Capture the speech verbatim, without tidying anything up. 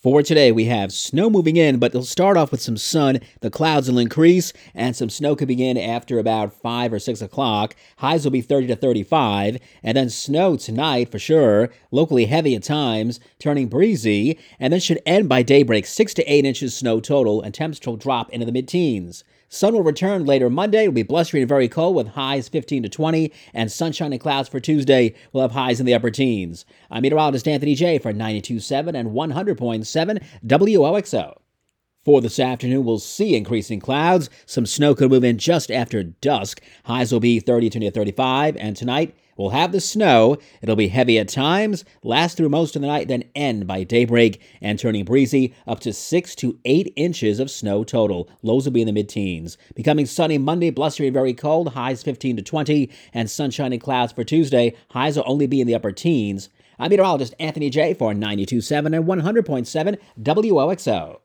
For today, we have snow moving in, but it'll start off with some sun. The clouds will increase, and some snow could begin after about five or six o'clock. Highs will be thirty to thirty-five, and then snow tonight for sure. Locally heavy at times, turning breezy, and then should end by daybreak. Six to eight inches snow total, and temps will drop into the mid-teens. Sun will return later Monday. It'll be blustery and very cold with highs fifteen to twenty, and sunshine and clouds for Tuesday will have highs in the upper teens. I'm meteorologist Anthony J for ninety-two point seven and one hundred point seven W O X O. For this afternoon, we'll see increasing clouds. Some snow could move in just after dusk. Highs will be thirty to thirty-five, and tonight we'll have the snow. It'll be heavy at times, last through most of the night, then end by daybreak, and turning breezy up to six to eight inches of snow total. Lows will be in the mid-teens. Becoming sunny Monday, blustery and very cold, highs fifteen to twenty, and sunshine and clouds for Tuesday. Highs will only be in the upper teens. I'm meteorologist Anthony J for ninety-two point seven and one hundred point seven W O X O.